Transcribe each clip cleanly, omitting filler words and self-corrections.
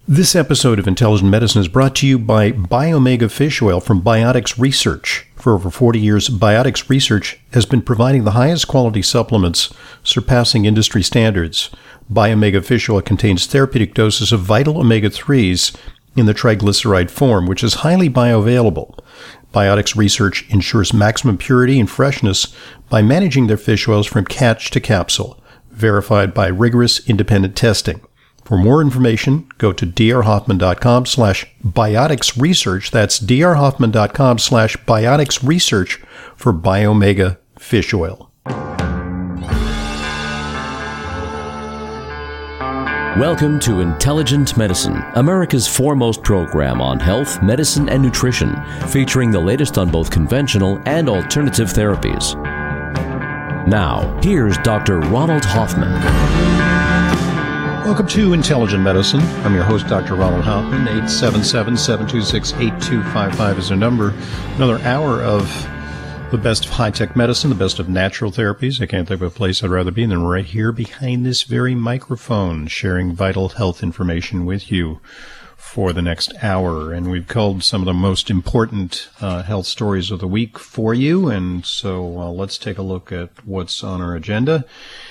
This episode of Intelligent Medicine is brought to you by Biomega Fish Oil from Biotics Research. For over 40 years, Biotics Research has been providing the highest quality supplements, surpassing industry standards. Biomega Fish Oil contains therapeutic doses of vital omega-3s in the triglyceride form, which is highly bioavailable. Biotics Research ensures maximum purity and freshness by managing their fish oils from catch to capsule, verified by rigorous independent testing. For more information, go to drhoffman.com/bioticsresearch. That's drhoffman.com/bioticsresearch for Biomega Fish Oil. Welcome to Intelligent Medicine, America's foremost program on health, medicine, and nutrition, featuring the latest on both conventional and alternative therapies. Now, here's Dr. Ronald Hoffman. Welcome to Intelligent Medicine. I'm your host, Dr. Ronald Hoffman. 877-726-8255 is our number. Another hour of the best of high-tech medicine, the best of natural therapies. I can't think of a place I'd rather be than right here behind this very microphone, sharing vital health information with you for the next hour. And we've culled some of the most important health stories of the week for you. And so let's take a look at what's on our agenda.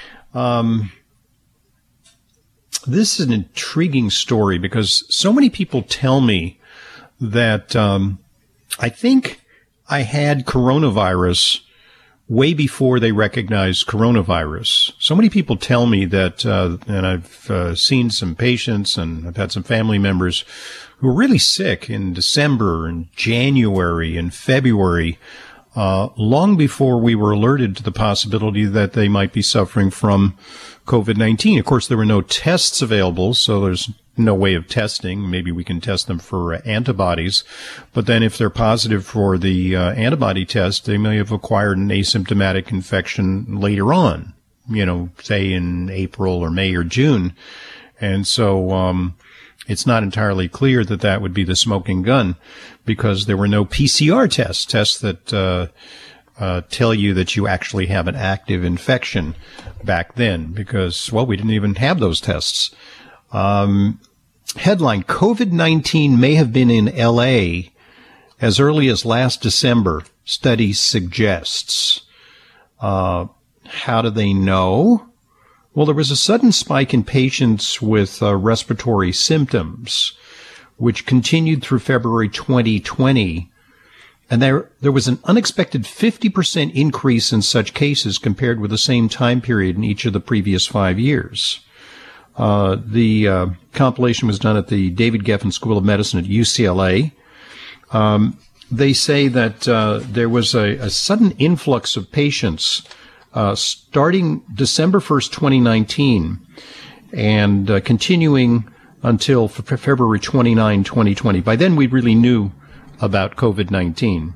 This is an intriguing story because so many people tell me that I think I had coronavirus way before they recognized coronavirus. So many people tell me that, and I've seen some patients and I've had some family members who were really sick in December and January and February, long before we were alerted to the possibility that they might be suffering from COVID-19. Of course, there were no tests available, so there's no way of testing. Maybe we can test them for antibodies. But then if they're positive for the antibody test, they may have acquired an asymptomatic infection later on, say in April or May or June. And so it's not entirely clear that that would be the smoking gun because there were no PCR tests that tell you that you actually have an active infection back then because, well, we didn't even have those tests. Headline, COVID-19 may have been in L.A. as early as last December, study suggests. How do they know? Well, there was a sudden spike in patients with respiratory symptoms, which continued through February 2020. And there was an unexpected 50% increase in such cases compared with the same time period in each of the previous 5 years. The compilation was done at the David Geffen School of Medicine at UCLA. They say that there was a sudden influx of patients starting December 1st, 2019, and continuing until February 29, 2020. By then, we really knew about COVID-19.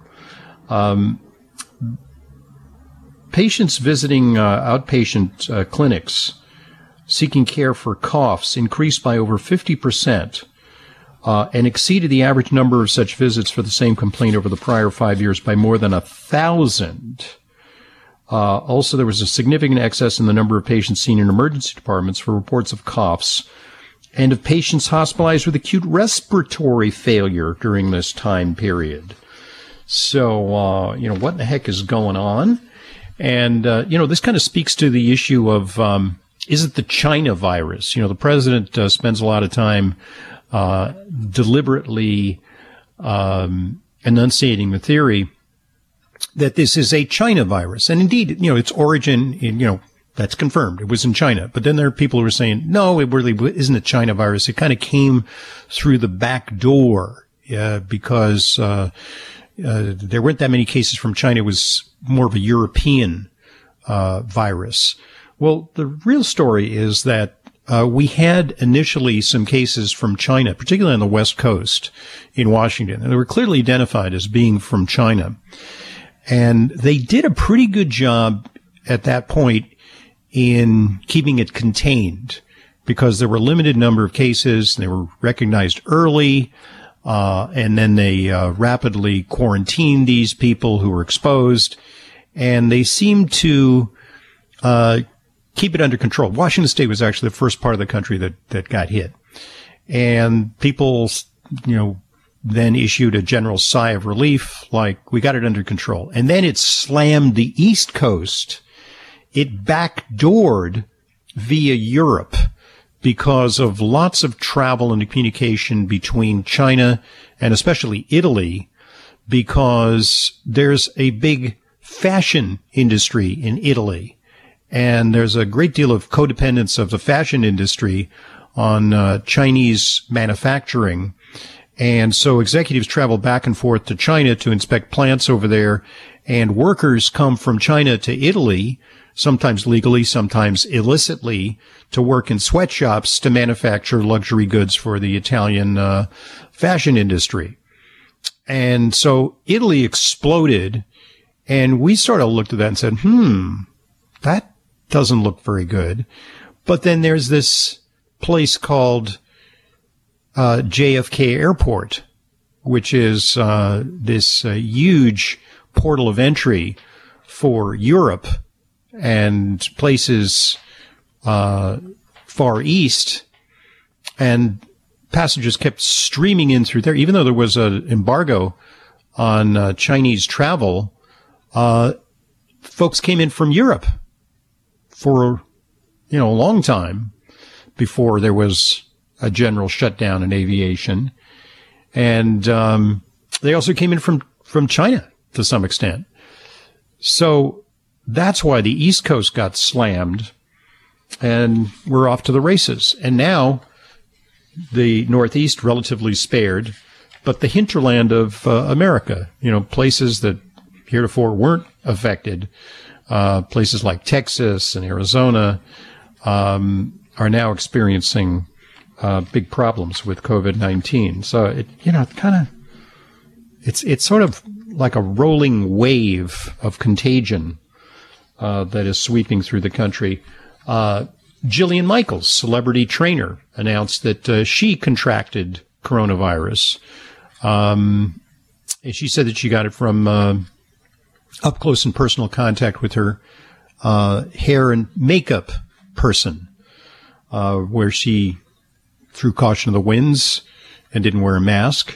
Patients visiting outpatient clinics seeking care for coughs increased by over 50% and exceeded the average number of such visits for the same complaint over the prior 5 years by more than 1,000. Also, there was a significant excess in the number of patients seen in emergency departments for reports of coughs and of patients hospitalized with acute respiratory failure during this time period. So, what in the heck is going on? And, this kind of speaks to the issue of, is it the China virus? The president spends a lot of time deliberately enunciating the theory that this is a China virus. And indeed, its origin in, that's confirmed. It was in China. But then there are people who are saying, no, it really isn't a China virus. It kind of came through the back door because there weren't that many cases from China. It was more of a European virus. Well, the real story is that we had initially some cases from China, particularly on the West Coast in Washington. And they were clearly identified as being from China. And they did a pretty good job at that point in keeping it contained because there were a limited number of cases. They were recognized early, and then they rapidly quarantined these people who were exposed, and they seemed to keep it under control. Washington State was actually the first part of the country that got hit. And people, then issued a general sigh of relief, like, we got it under control. And then it slammed the East Coast. It backdoored via Europe because of lots of travel and communication between China and especially Italy, because there's a big fashion industry in Italy. And there's a great deal of codependence of the fashion industry on Chinese manufacturing. And so executives travel back and forth to China to inspect plants over there, and workers come from China to Italy, sometimes legally, sometimes illicitly, to work in sweatshops to manufacture luxury goods for the Italian fashion industry. And so Italy exploded, and we sort of looked at that and said, that doesn't look very good. But then there's this place called JFK Airport, which is this huge portal of entry for Europe and places far east, and passengers kept streaming in through there. Even though there was an embargo on Chinese travel, folks came in from Europe for a long time before there was a general shutdown in aviation. And they also came in from China to some extent. So that's why the East Coast got slammed, and we're off to the races. And now the Northeast relatively spared, but the hinterland of America, places that heretofore weren't affected, places like Texas and Arizona, are now experiencing big problems with COVID-19. So it's sort of like a rolling wave of contagion that is sweeping through the country. Jillian Michaels, celebrity trainer, announced that she contracted coronavirus. She said that she got it from up close and personal contact with her hair and makeup person, where she threw caution to the winds and didn't wear a mask.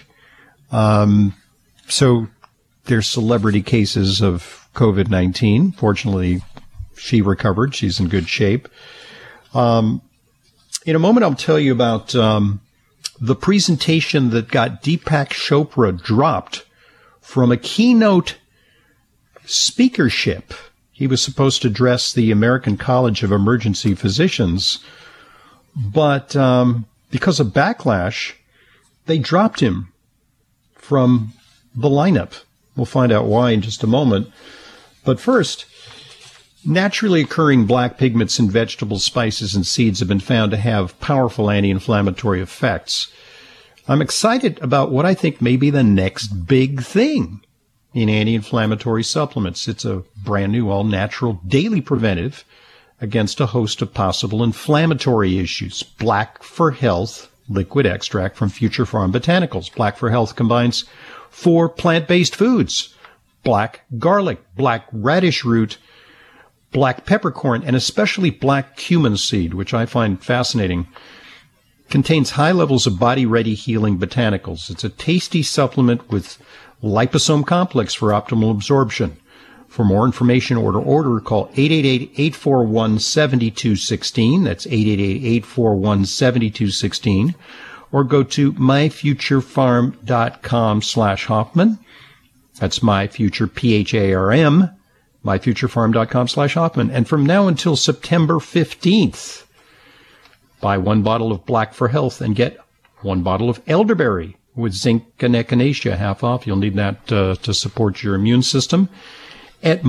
So there's celebrity cases of COVID-19. Fortunately, she recovered. She's in good shape. In a moment, I'll tell you about the presentation that got Deepak Chopra dropped from a keynote speakership. He was supposed to address the American College of Emergency Physicians, but because of backlash, they dropped him from the lineup. We'll find out why in just a moment. But first, naturally occurring black pigments in vegetables, spices, and seeds have been found to have powerful anti-inflammatory effects. I'm excited about what I think may be the next big thing in anti-inflammatory supplements. It's a brand new, all-natural daily preventive against a host of possible inflammatory issues. Black for Health liquid extract from Future Farm Botanicals. Black for Health combines 4 plant-based foods: black garlic, black radish root, black peppercorn, and especially black cumin seed, which I find fascinating. Contains high levels of body-ready healing botanicals. It's a tasty supplement with liposome complex for optimal absorption. For more information or to order, call 888-841-7216. That's 888-841-7216. Or go to myfuturefarm.com/Hoffman. That's myfuture, PHARM, myfuturefarm.com/Hoffman. And from now until September 15th, buy 1 bottle of Black for Health and get 1 bottle of elderberry with zinc and echinacea, half off. You'll need that to support your immune system at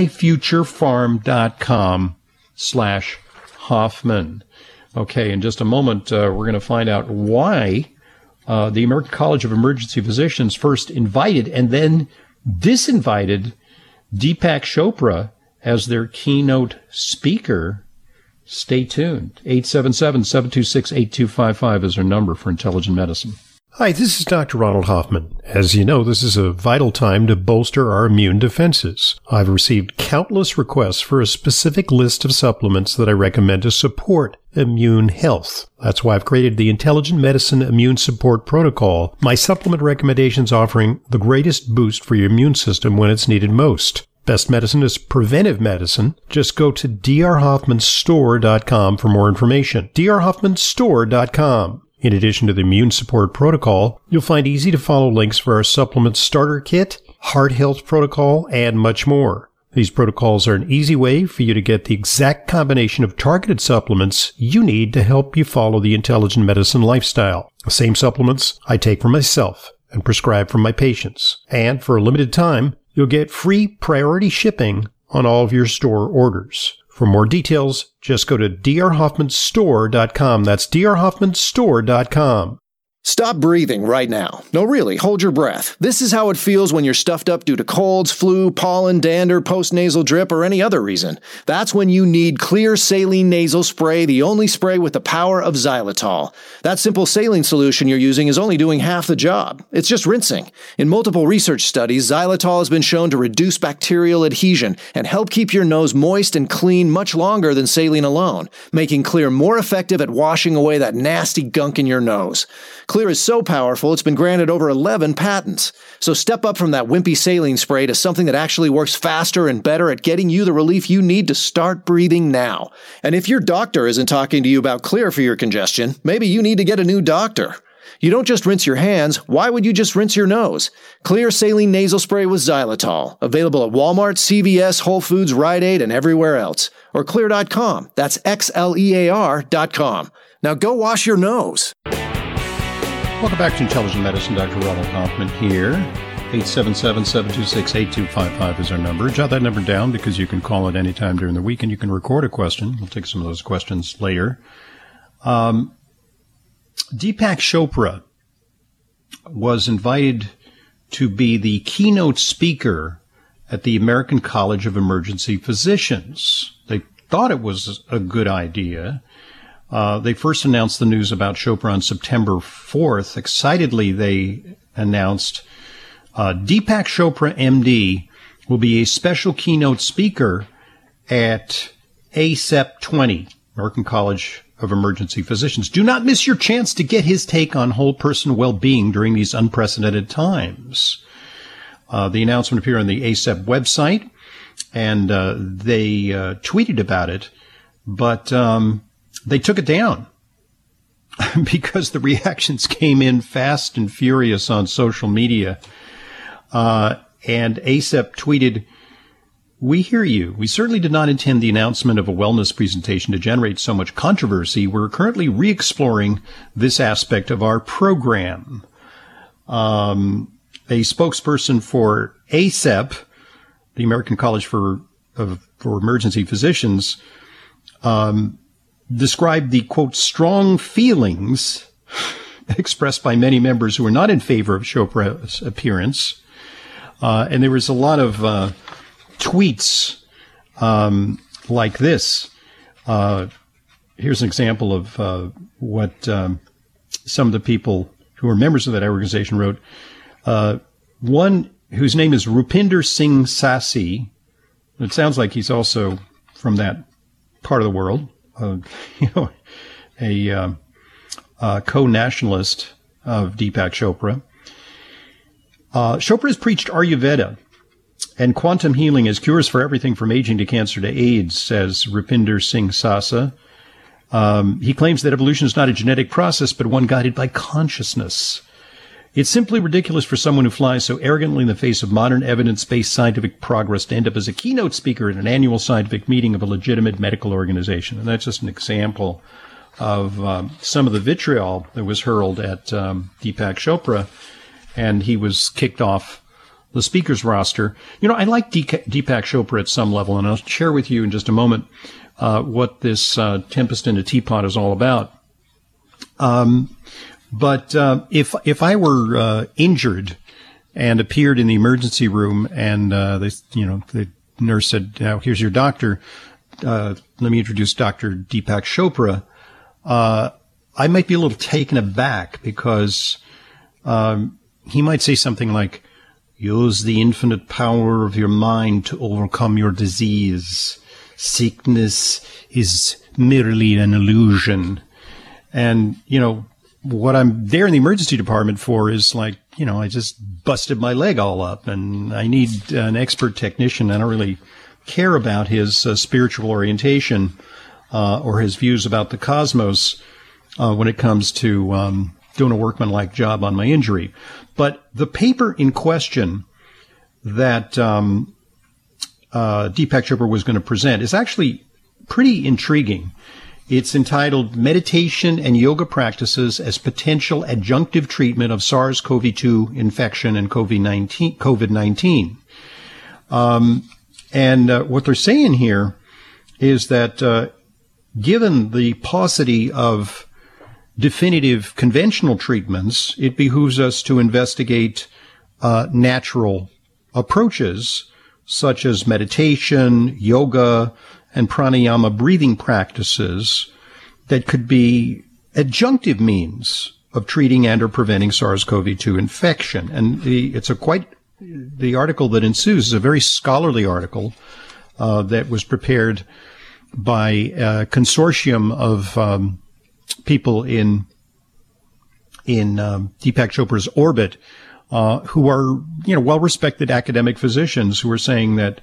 myfuturefarm.com/Hoffman. Okay, in just a moment, we're going to find out why the American College of Emergency Physicians first invited and then disinvited Deepak Chopra as their keynote speaker. Stay tuned. 877-726-8255 is our number for Intelligent Medicine. Hi, this is Dr. Ronald Hoffman. As you know, this is a vital time to bolster our immune defenses. I've received countless requests for a specific list of supplements that I recommend to support immune health. That's why I've created the Intelligent Medicine Immune Support Protocol, my supplement recommendations offering the greatest boost for your immune system when it's needed most. Best medicine is preventive medicine. Just go to drhoffmanstore.com for more information. drhoffmanstore.com. In addition to the Immune Support Protocol, you'll find easy-to-follow links for our supplement starter kit, heart health protocol, and much more. These protocols are an easy way for you to get the exact combination of targeted supplements you need to help you follow the intelligent medicine lifestyle. The same supplements I take for myself and prescribe for my patients. And for a limited time, you'll get free priority shipping on all of your store orders. For more details, just go to drhoffmanstore.com. That's drhoffmanstore.com. Stop breathing right now. No, really, hold your breath. This is how it feels when you're stuffed up due to colds, flu, pollen, dander, postnasal drip, or any other reason. That's when you need Xlear Saline Nasal Spray, the only spray with the power of xylitol. That simple saline solution you're using is only doing half the job. It's just rinsing. In multiple research studies, xylitol has been shown to reduce bacterial adhesion and help keep your nose moist and clean much longer than saline alone, making Xlear more effective at washing away that nasty gunk in your nose. Xlear is so powerful, it's been granted over 11 patents. So step up from that wimpy saline spray to something that actually works faster and better at getting you the relief you need to start breathing now. And if your doctor isn't talking to you about Xlear for your congestion, maybe you need to get a new doctor. You don't just rinse your hands. Why would you just rinse your nose? Xlear Saline Nasal Spray with xylitol. Available at Walmart, CVS, Whole Foods, Rite Aid, and everywhere else. Or Xlear.com. That's XLEAR.com. Now go wash your nose. Welcome back to Intelligent Medicine. Dr. Ronald Hoffman here. 877-726-8255 is our number. Jot that number down because you can call it anytime during the week and you can record a question. We'll take some of those questions later. Deepak Chopra was invited to be the keynote speaker at the American College of Emergency Physicians. They thought it was a good idea. They first announced the news about Chopra on September 4th. Excitedly, they announced Deepak Chopra, MD, will be a special keynote speaker at ACEP 20, American College of Emergency Physicians. Do not miss your chance to get his take on whole person well-being during these unprecedented times. The announcement appeared on the ACEP website, and they tweeted about it, but they took it down because the reactions came in fast and furious on social media. And ACEP tweeted, "We hear you. We certainly did not intend the announcement of a wellness presentation to generate so much controversy. We're currently re-exploring this aspect of our program." A spokesperson for ACEP, the American College for Emergency Physicians, described the, quote, strong feelings expressed by many members who are not in favor of Chopra's appearance. And there was a lot of tweets like this. Here's an example of what some of the people who are members of that organization wrote. One whose name is Rupinder Singh Sassi. It sounds like he's also from that part of the world. A co-nationalist of Deepak Chopra. Chopra has preached Ayurveda and quantum healing as cures for everything from aging to cancer to AIDS, says Rupinder Singh Sasa. He claims that evolution is not a genetic process, but one guided by consciousness. It's simply ridiculous for someone who flies so arrogantly in the face of modern evidence-based scientific progress to end up as a keynote speaker at an annual scientific meeting of a legitimate medical organization. And that's just an example of some of the vitriol that was hurled at Deepak Chopra, and he was kicked off the speaker's roster. You know, I like Deepak Chopra at some level, and I'll share with you in just a moment what this Tempest in a Teapot is all about. But if I were injured and appeared in the emergency room and the nurse said, "Now here's your doctor. Let me introduce Dr. Deepak Chopra," I might be a little taken aback because he might say something like, "Use the infinite power of your mind to overcome your disease. Sickness is merely an illusion. And, what I'm there in the emergency department for is like, I just busted my leg all up and I need an expert technician. I don't really care about his spiritual orientation or his views about the cosmos when it comes to doing a workmanlike job on my injury. But the paper in question that Deepak Chopra was going to present is actually pretty intriguing. It's entitled Meditation and Yoga Practices as Potential Adjunctive Treatment of SARS-CoV-2 Infection and COVID-19. And what they're saying here is that given the paucity of definitive conventional treatments, it behooves us to investigate natural approaches such as meditation, yoga, and pranayama breathing practices that could be adjunctive means of treating and or preventing SARS-CoV-2 infection. And the article that ensues is a very scholarly article that was prepared by a consortium of people in Deepak Chopra's orbit who are well-respected academic physicians who are saying that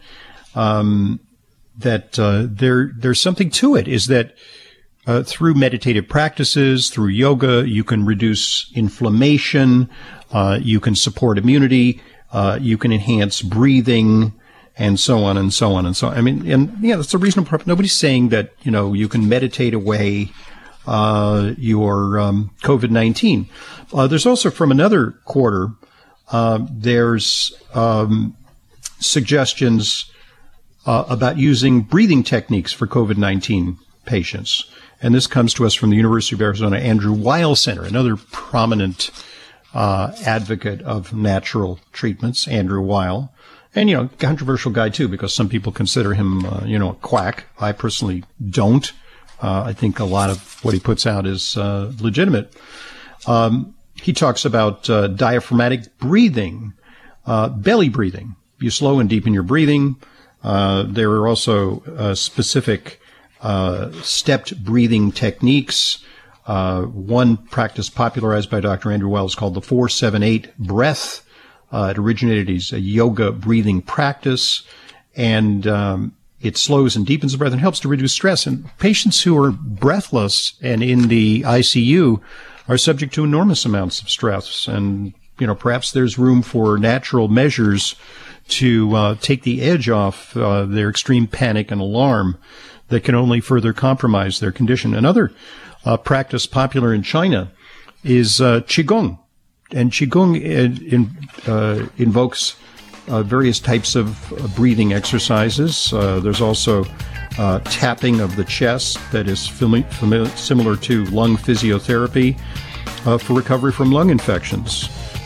there's something to it, is that through meditative practices, through yoga, you can reduce inflammation, you can support immunity, you can enhance breathing, and so on and so on and so on. I mean, that's a reasonable purpose. Nobody's saying that, you can meditate away your COVID-19. There's also from another quarter, there's suggestions about using breathing techniques for COVID-19 patients. And this comes to us from the University of Arizona Andrew Weil Center, another prominent advocate of natural treatments, Andrew Weil. And, controversial guy, too, because some people consider him, a quack. I personally don't. I think a lot of what he puts out is legitimate. He talks about diaphragmatic breathing, belly breathing. You slow and deepen your breathing. There are also specific stepped breathing techniques. One practice popularized by Dr. Andrew Weil is called the 4-7-8 breath. It originated as a yoga breathing practice, and it slows and deepens the breath and helps to reduce stress. And patients who are breathless and in the ICU are subject to enormous amounts of stress. And, perhaps there's room for natural measures to take the edge off their extreme panic and alarm that can only further compromise their condition. Another practice popular in China is Qigong. And Qigong invokes various types of breathing exercises. There's also tapping of the chest that is similar to lung physiotherapy for recovery from lung infections.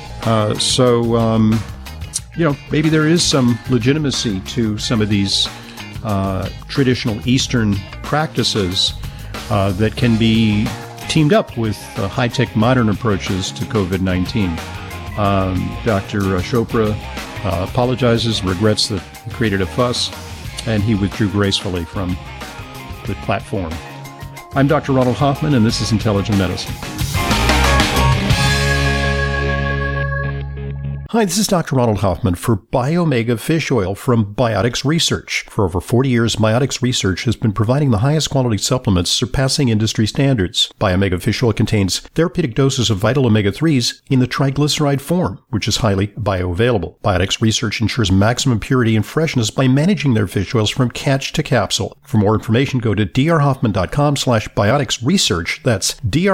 Maybe there is some legitimacy to some of these traditional Eastern practices that can be teamed up with high-tech modern approaches to COVID-19. Dr. Chopra apologizes, regrets that he created a fuss, and he withdrew gracefully from the platform. I'm Dr. Ronald Hoffman, and this is Intelligent Medicine. Hi, this is Dr. Ronald Hoffman for Biomega Fish Oil from Biotics Research. For over 40 years, Biotics Research has been providing the highest quality supplements surpassing industry standards. Biomega Fish Oil contains therapeutic doses of vital omega-3s in the triglyceride form, which is highly bioavailable. Biotics Research ensures maximum purity and freshness by managing their fish oils from catch to capsule. For more information, go to drhoffman.com/bioticsresearch. That's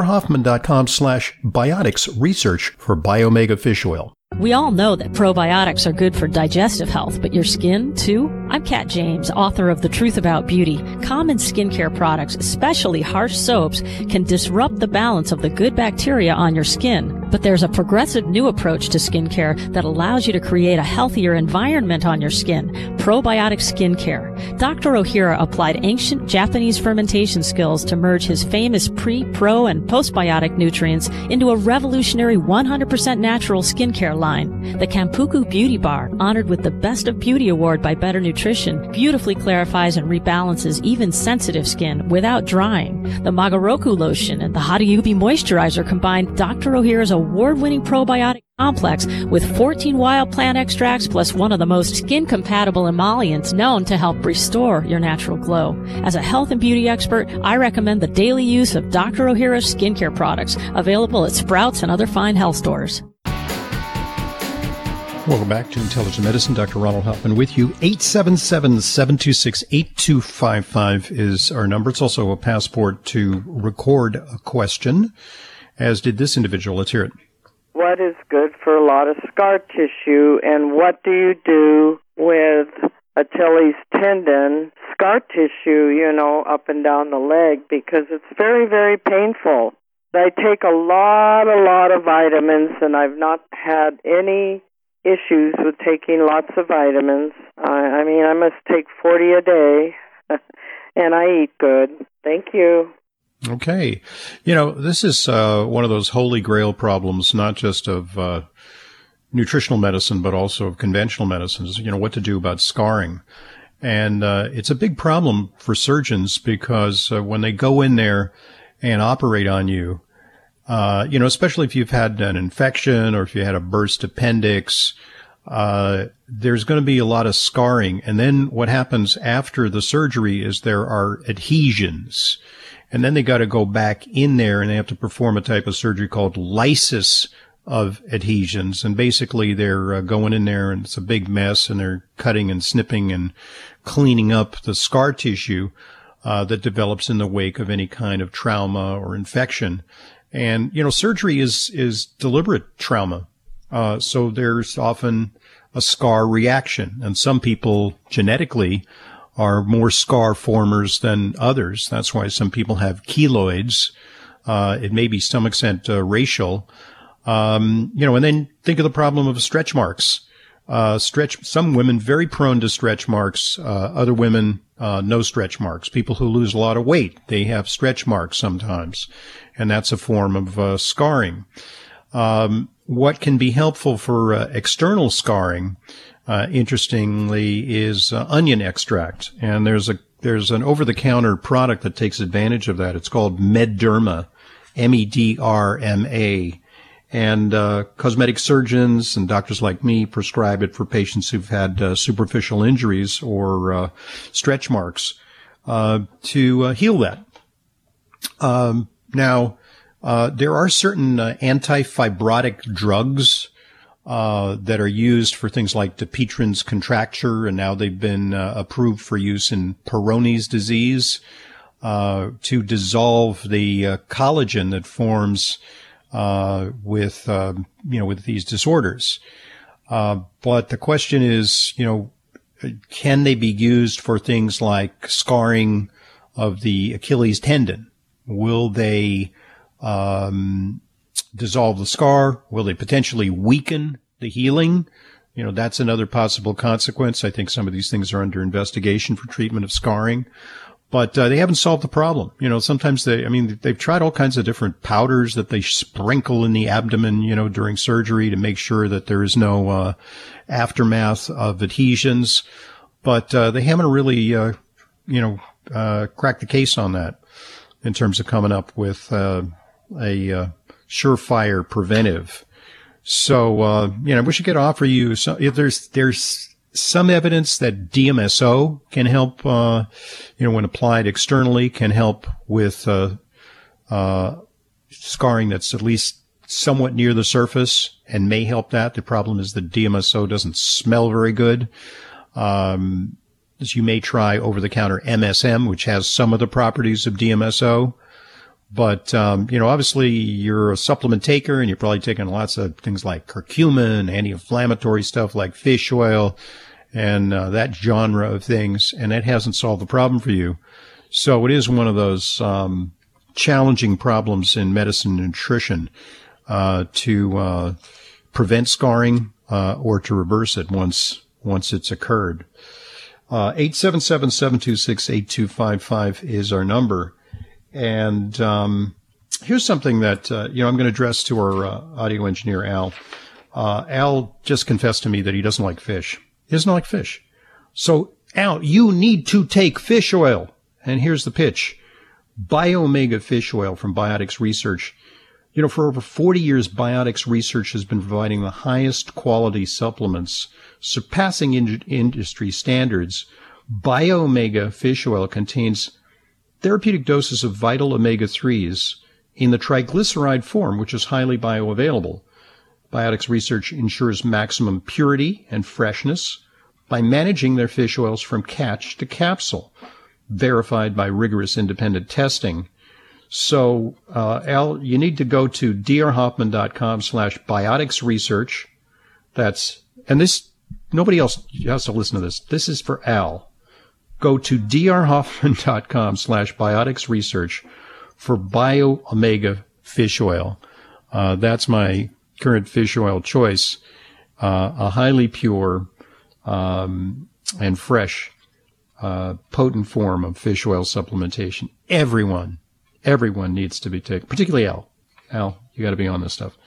drhoffman.com/bioticsresearch for Biomega Fish Oil. We all know that probiotics are good for digestive health, but your skin, too? I'm Kat James, author of The Truth About Beauty. Common skincare products, especially harsh soaps, can disrupt the balance of the good bacteria on your skin. But there's a progressive new approach to skincare that allows you to create a healthier environment on your skin. Probiotic skincare. Dr. Ohira applied ancient Japanese fermentation skills to merge his famous pre, pro, and postbiotic nutrients into a revolutionary 100% natural skincare line. The Kampuku Beauty Bar, honored with the Best of Beauty Award by Better Nutrition, beautifully clarifies and rebalances even sensitive skin without drying. The Magaroku lotion and the Hariyubi moisturizer combine Dr. Ohira's award-winning probiotic complex with 14 wild plant extracts plus one of the most skin-compatible emollients known to help restore your natural glow. As a health and beauty expert, I recommend the daily use of Dr. Ohira's skincare products, available at Sprouts and other fine health stores. Welcome back to Intelligent Medicine. Dr. Ronald Hoffman with you. 877-726-8255 is our number. It's also a passport to record a question, as did this individual. Let's hear it. What is good for a lot of scar tissue, and what do you do with Achilles tendon scar tissue, up and down the leg, because it's very, very painful. I take a lot of vitamins, and I've not had any issues with taking lots of vitamins. I must take 40 a day, and I eat good. Thank you. Okay. This is one of those holy grail problems, not just of nutritional medicine, but also of conventional medicines, what to do about scarring. And it's a big problem for surgeons because when they go in there and operate on you, especially if you've had an infection or if you had a burst appendix, there's going to be a lot of scarring. And then what happens after the surgery is there are adhesions. And then they got to go back in there and they have to perform a type of surgery called lysis of adhesions. And basically they're going in there and it's a big mess and they're cutting and snipping and cleaning up the scar tissue that develops in the wake of any kind of trauma or infection. And, surgery is deliberate trauma. So there's often a scar reaction. And some people genetically are more scar formers than others. That's why some people have keloids. It may be to some extent racial. And then think of the problem of stretch marks. Some women very prone to stretch marks. Other women, no stretch marks. People who lose a lot of weight, they have stretch marks sometimes. And that's a form of scarring. What can be helpful for external scarring, interestingly, is onion extract. And there's an over-the-counter product that takes advantage of that. It's called Mederma, MEDRMA. And cosmetic surgeons and doctors like me prescribe it for patients who've had superficial injuries or stretch marks to heal that. Now, there are certain anti-fibrotic drugs that are used for things like Dupuytren's contracture, and now they've been approved for use in Peyronie's disease to dissolve the collagen that forms with these disorders. But the question is, can they be used for things like scarring of the Achilles tendon? Will they dissolve the scar? Will they potentially weaken the healing? That's another possible consequence. I think some of these things are under investigation for treatment of scarring, but they haven't solved the problem. Sometimes they've tried all kinds of different powders that they sprinkle in the abdomen, during surgery to make sure that there is no aftermath of adhesions, but they haven't really, cracked the case on that in terms of coming up with a surefire preventive. So, we should offer you some, if there's some evidence that DMSO can help, when applied externally, can help with, scarring that's at least somewhat near the surface and may help that. The problem is that DMSO doesn't smell very good. You may try over-the-counter MSM, which has some of the properties of DMSO. But, obviously you're a supplement taker and you're probably taking lots of things like curcumin, anti-inflammatory stuff like fish oil and that genre of things. And that hasn't solved the problem for you. So it is one of those challenging problems in medicine and nutrition to prevent scarring or to reverse it once it's occurred. 877-726-8255 is our number. And here's something that, I'm going to address to our audio engineer, Al. Al just confessed to me that he doesn't like fish. He doesn't like fish. So, Al, you need to take fish oil. And here's the pitch. BioOmega fish oil from Biotics Research. For over 40 years, Biotics Research has been providing the highest quality supplements, surpassing industry standards. BioOmega fish oil contains therapeutic doses of vital omega-3s in the triglyceride form, which is highly bioavailable. Biotics Research ensures maximum purity and freshness by managing their fish oils from catch to capsule, verified by rigorous independent testing. So, Al, you need to go to drhoffman.com/bioticsresearch. Nobody else has to listen to this. This is for Al. Go to drhoffman.com/bioticsresearch for BioOmega fish oil. That's my current fish oil choice. A highly pure, and fresh, potent form of fish oil supplementation. Everyone needs to be taken, particularly Al. Al, you got to be on this stuff.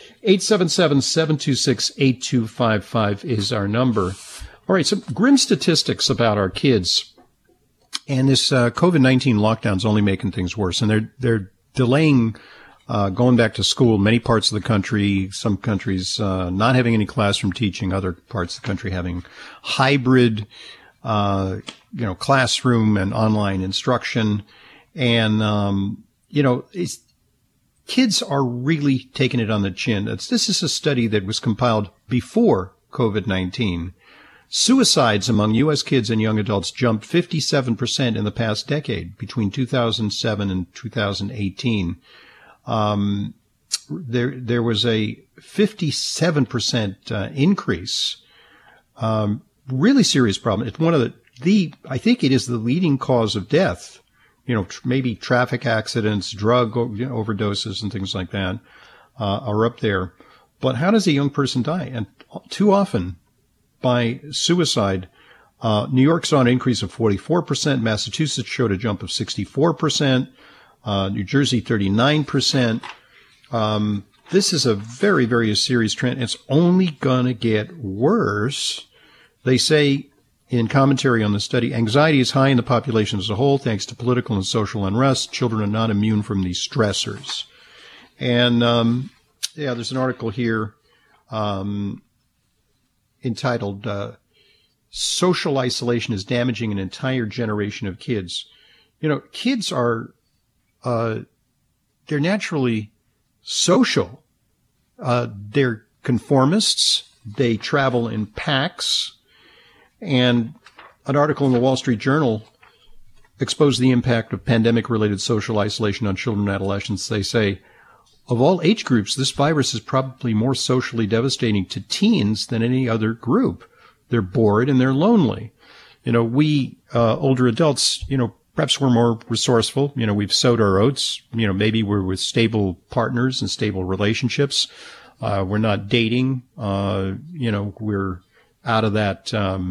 877-726-8255 is our number. All right, some grim statistics about our kids. And this COVID-19 lockdown is only making things worse. And they're delaying going back to school in many parts of the country. Some countries not having any classroom teaching, other parts of the country having hybrid classroom and online instruction. And, kids are really taking it on the chin. This is a study that was compiled before COVID-19. Suicides among U.S. kids and young adults jumped 57% in the past decade, between 2007 and 2018. There was a 57% increase. Really serious problem. It's one of I think it is the leading cause of death. Maybe traffic accidents, drug overdoses, and things like that are up there. But how does a young person die? And too often by suicide. New York saw an increase of 44%. Massachusetts showed a jump of 64%. New Jersey, 39%. This is a very, very serious trend. It's only going to get worse. They say, in commentary on the study, anxiety is high in the population as a whole thanks to political and social unrest. Children are not immune from these stressors. And, there's an article here entitled, Social Isolation is Damaging an Entire Generation of Kids. Kids are, they're naturally social. They're conformists. They travel in packs. And an article in the Wall Street Journal exposed the impact of pandemic-related social isolation on children and adolescents. They say, of all age groups, this virus is probably more socially devastating to teens than any other group. They're bored and they're lonely. We, older adults, perhaps we're more resourceful. We've sowed our oats. Maybe we're with stable partners and stable relationships. We're not dating. We're out of that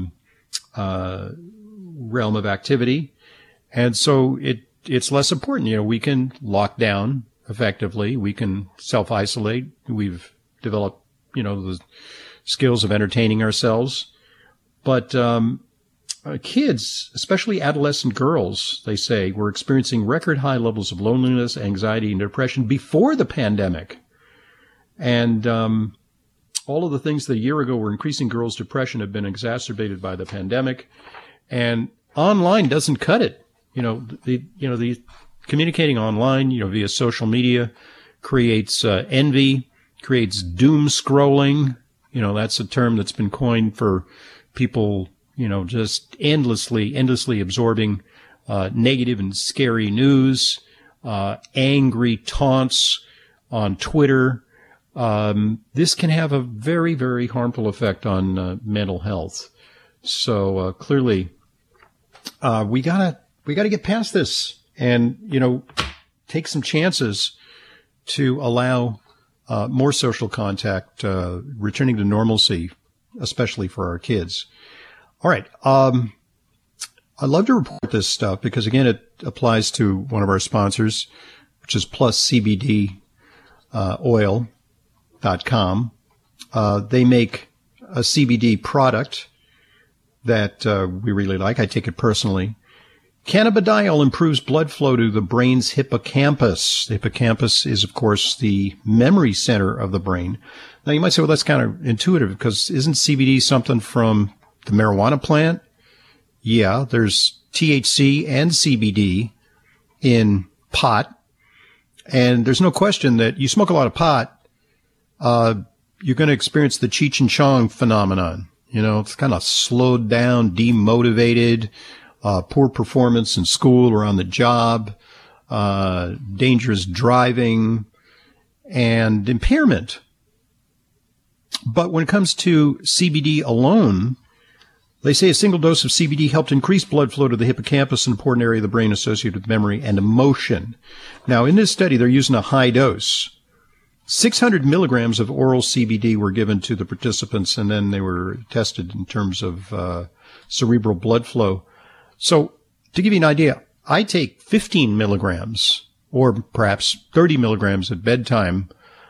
realm of activity. And so it's less important. We can lock down effectively. We can self-isolate. We've developed, the skills of entertaining ourselves. But kids, especially adolescent girls, they say, were experiencing record high levels of loneliness, anxiety, and depression before the pandemic. And all of the things that a year ago were increasing girls' depression have been exacerbated by the pandemic. And online doesn't cut it. The communicating online, via social media creates envy, creates doom scrolling. That's a term that's been coined for people, just endlessly absorbing negative and scary news, angry taunts on Twitter. This can have a very, very harmful effect on mental health. So clearly, we gotta get past this and take some chances to allow more social contact, returning to normalcy, especially for our kids. All right, I love to report this stuff because, again, it applies to one of our sponsors, which is PlusCBDOil.com. They make a CBD product that we really like. I take it personally. Cannabidiol improves blood flow to the brain's hippocampus. The hippocampus is, of course, the memory center of the brain. Now, you might say, well, that's kind of intuitive because isn't CBD something from the marijuana plant? Yeah, there's THC and CBD in pot. And there's no question that you smoke a lot of pot, you're going to experience the Cheech and Chong phenomenon. You know, it's kind of slowed down, demotivated, poor performance in school or on the job, dangerous driving, and impairment. But when it comes to CBD alone, they say a single dose of CBD helped increase blood flow to the hippocampus, an important area of the brain associated with memory and emotion. Now, in this study, they're using a high dose. 600 milligrams of oral CBD were given to the participants, and then they were tested in terms of cerebral blood flow. So, to give you an idea, I take 15 milligrams, or perhaps 30 milligrams at bedtime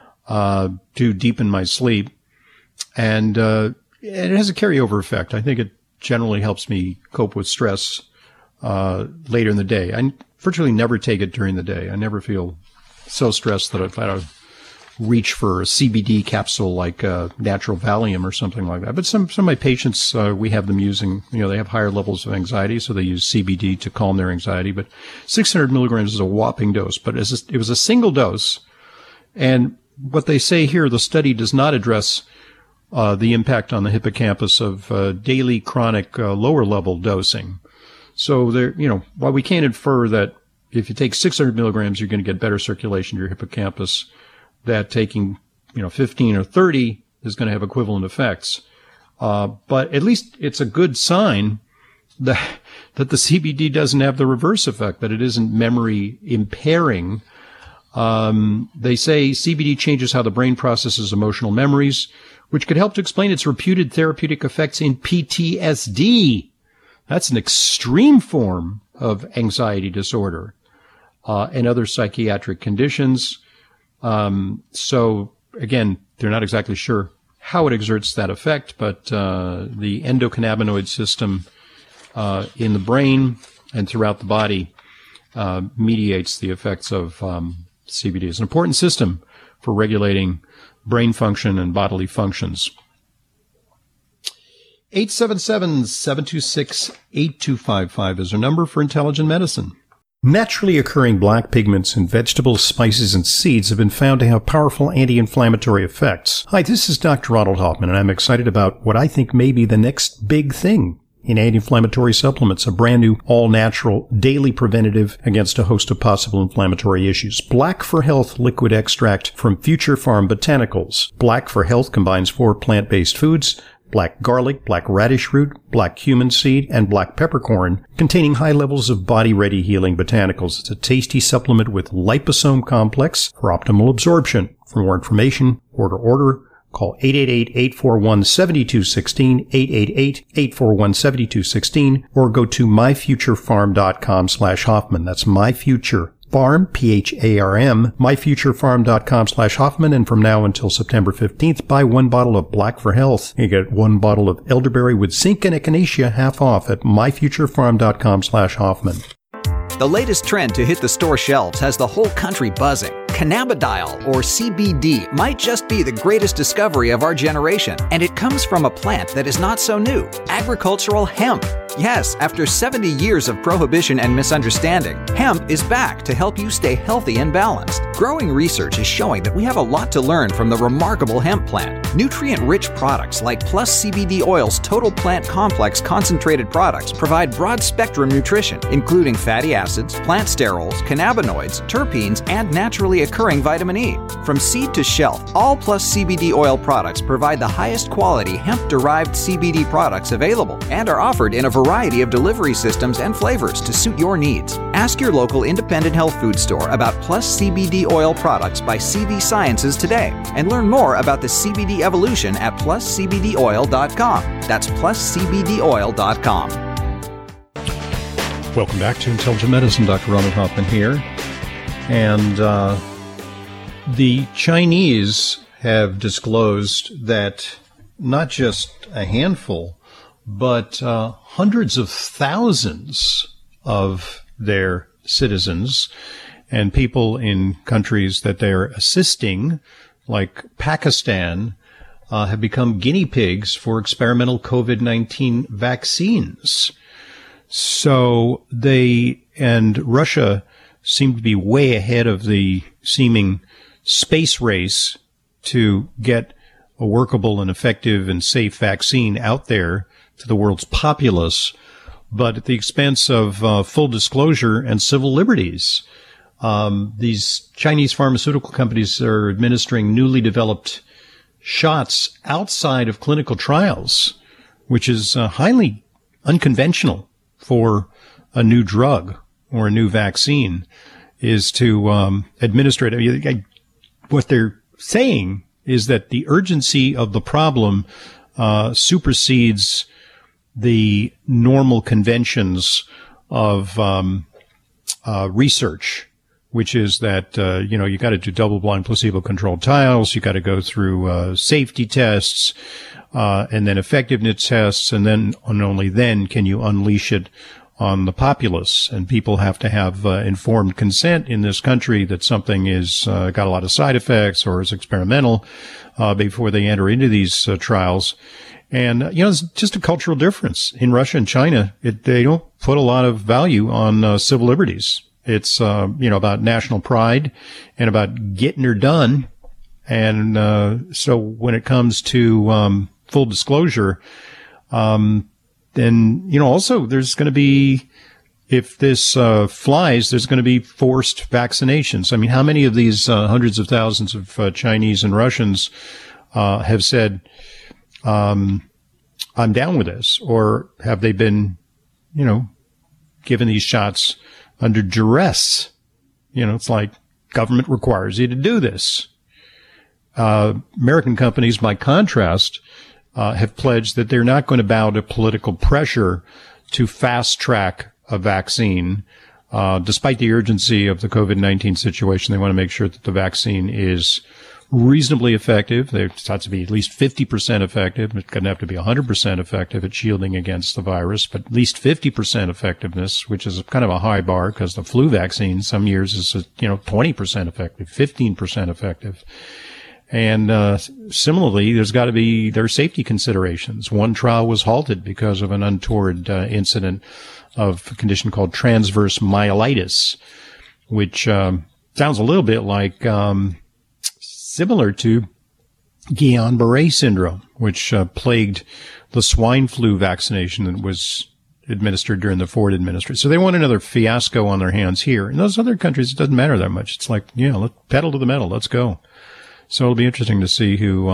to deepen my sleep, and it has a carryover effect. I think it generally helps me cope with stress later in the day. I virtually never take it during the day. I never feel so stressed that I've got to reach for a CBD capsule like Natural Valium or something like that. But some of my patients, we have them using, they have higher levels of anxiety, so they use CBD to calm their anxiety. But 600 milligrams is a whopping dose. But it was a single dose. And what they say here, the study does not address the impact on the hippocampus of daily chronic lower level dosing. So there, while we can't infer that if you take 600 milligrams, you're going to get better circulation to your hippocampus, that taking, 15 or 30 is going to have equivalent effects. But at least it's a good sign that the CBD doesn't have the reverse effect, that it isn't memory impairing. They say CBD changes how the brain processes emotional memories, which could help to explain its reputed therapeutic effects in PTSD. That's an extreme form of anxiety disorder, and other psychiatric conditions. So again, they're not exactly sure how it exerts that effect, but the endocannabinoid system in the brain and throughout the body mediates the effects of CBD. It's an important system for regulating brain function and bodily functions. 877-726-8255 is our number for Intelligent Medicine. Naturally occurring black pigments in vegetables, spices, and seeds have been found to have powerful anti-inflammatory effects. Hi, this is Dr. Ronald Hoffman, and I'm excited about what I think may be the next big thing in anti-inflammatory supplements, a brand new all-natural daily preventative against a host of possible inflammatory issues. Black for Health liquid extract from Future Farm Botanicals. Black for Health combines 4 plant-based foods: black garlic, black radish root, black cumin seed, and black peppercorn, containing high levels of body-ready healing botanicals. It's a tasty supplement with liposome complex for optimal absorption. For more information, order. Call 888-841-7216, 888-841-7216, or go to myfuturefarm.com/Hoffman. That's myfuturefarm, P-H-A-R-M, myfuturefarm.com/Hoffman. And from now until September 15th, buy 1 bottle of Black for Health. You get 1 bottle of elderberry with zinc and echinacea half off at myfuturefarm.com/Hoffman. The latest trend to hit the store shelves has the whole country buzzing. Cannabidiol, or CBD, might just be the greatest discovery of our generation, and it comes from a plant that is not so new: agricultural hemp. Yes, after 70 years of prohibition and misunderstanding, hemp is back to help you stay healthy and balanced. Growing research is showing that we have a lot to learn from the remarkable hemp plant. Nutrient-rich products like Plus CBD Oil's Total Plant Complex concentrated products provide broad-spectrum nutrition, including fatty acids, plant sterols, cannabinoids, terpenes, and naturally occurring vitamin E. From seed to shelf, all Plus CBD Oil products provide the highest quality hemp-derived CBD products available and are offered in a variety of delivery systems and flavors to suit your needs. Ask your local independent health food store about Plus CBD Oil products by CV Sciences today and learn more about the CBD evolution at pluscbdoil.com. That's pluscbdoil.com. Welcome back to Intelligent Medicine. Dr. Ronald Hoffman here. And the Chinese have disclosed that not just a handful, but hundreds of thousands of their citizens and people in countries that they're assisting, like Pakistan, have become guinea pigs for experimental COVID-19 vaccines. So they and Russia seem to be way ahead of the seeming space race to get a workable and effective and safe vaccine out there to the world's populace, but at the expense of full disclosure and civil liberties. These Chinese pharmaceutical companies are administering newly developed shots outside of clinical trials, which is highly unconventional for a new drug or a new vaccine, is to administer it. What they're saying is that the urgency of the problem supersedes the normal conventions of research, which is that, you got to do double-blind placebo-controlled trials, you got to go through safety tests, and then effectiveness tests, and then and only then can you unleash it on the populace. And people have to have informed consent in this country that something is got a lot of side effects or is experimental before they enter into these trials. And, it's just a cultural difference. In Russia and China, they don't put a lot of value on civil liberties. It's, about national pride and about getting her done. And so when it comes to full disclosure, then, also there's going to be, if this flies, there's going to be forced vaccinations. I mean, how many of these hundreds of thousands of Chinese and Russians have said, I'm down with this? Or have they been, given these shots under duress? It's like government requires you to do this. American companies, by contrast, have pledged that they're not going to bow to political pressure to fast track a vaccine. Despite the urgency of the COVID-19 situation, they want to make sure that the vaccine is reasonably effective. It's got to be at least 50% effective. It doesn't have to be 100% effective at shielding against the virus, but at least 50% effectiveness, which is kind of a high bar because the flu vaccine some years is, 20% effective, 15% effective. And similarly, there are safety considerations. One trial was halted because of an untoward incident of a condition called transverse myelitis, which sounds a little bit like similar to Guillain-Barré syndrome, which plagued the swine flu vaccination that was administered during the Ford administration. So they want another fiasco on their hands here. In those other countries, it doesn't matter that much. It's like, let's pedal to the metal. Let's go. So it'll be interesting to see who,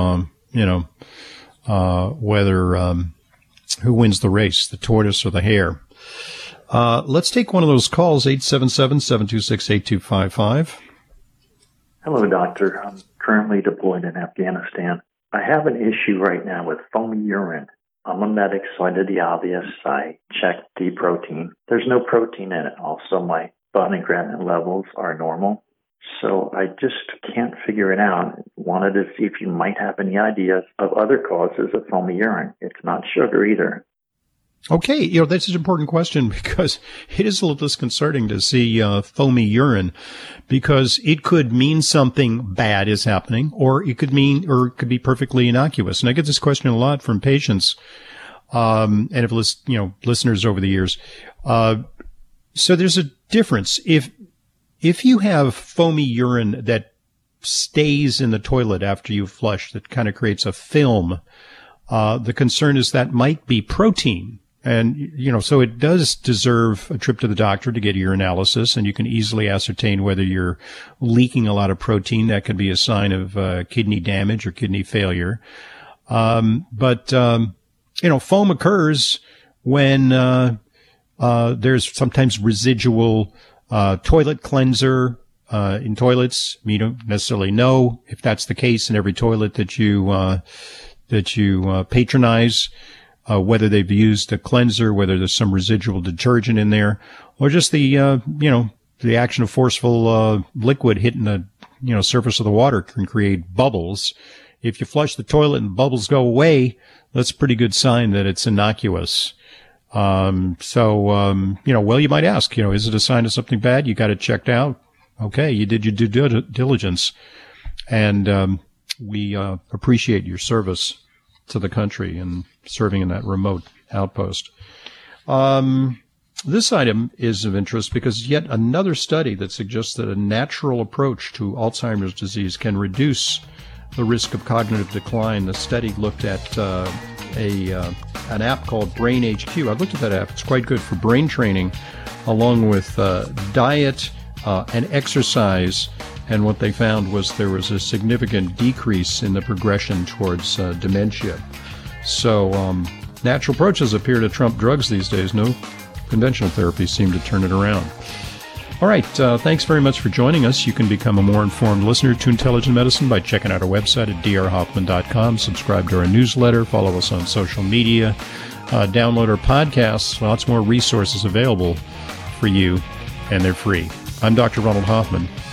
who wins the race, the tortoise or the hare. Let's take one of those calls, 877-726-8255. Hello, doctor. I'm currently deployed in Afghanistan. I have an issue right now with foamy urine. I'm a medic, so I did the obvious. I checked D protein. There's no protein in it. Also, my beta-ghrelin levels are normal. So I just can't figure it out. Wanted to see if you might have any ideas of other causes of foamy urine. It's not sugar either. Okay, that's an important question because it is a little disconcerting to see foamy urine, because it could mean something bad is happening, or it could be perfectly innocuous. And I get this question a lot from patients, and if listeners over the years. So there's a difference. If you have foamy urine that stays in the toilet after you flush, that kind of creates a film, the concern is that might be protein. And, so it does deserve a trip to the doctor to get a urinalysis, and you can easily ascertain whether you're leaking a lot of protein. That could be a sign of kidney damage or kidney failure. But foam occurs when there's sometimes residual toilet cleanser in toilets. You don't necessarily know if that's the case in every toilet that you patronize. whether they've used a cleanser, whether there's some residual detergent in there, or just the the action of forceful liquid hitting the surface of the water can create bubbles. If you flush the toilet and bubbles go away, that's a pretty good sign that it's innocuous. You might ask, is it a sign of something bad? You got it checked out. Okay, you did your due diligence. And we appreciate your service to the country and serving in that remote outpost. This item is of interest because yet another study that suggests that a natural approach to Alzheimer's disease can reduce the risk of cognitive decline. The study looked at an app called Brain HQ. I've looked at that app. It's quite good for brain training, along with diet and exercise. And what they found was there was a significant decrease in the progression towards dementia. So natural approaches appear to trump drugs these days. No conventional therapies seem to turn it around. All right. Thanks very much for joining us. You can become a more informed listener to Intelligent Medicine by checking out our website at drhoffman.com. Subscribe to our newsletter. Follow us on social media. Download our podcasts. Lots more resources available for you, and they're free. I'm Dr. Ronald Hoffman.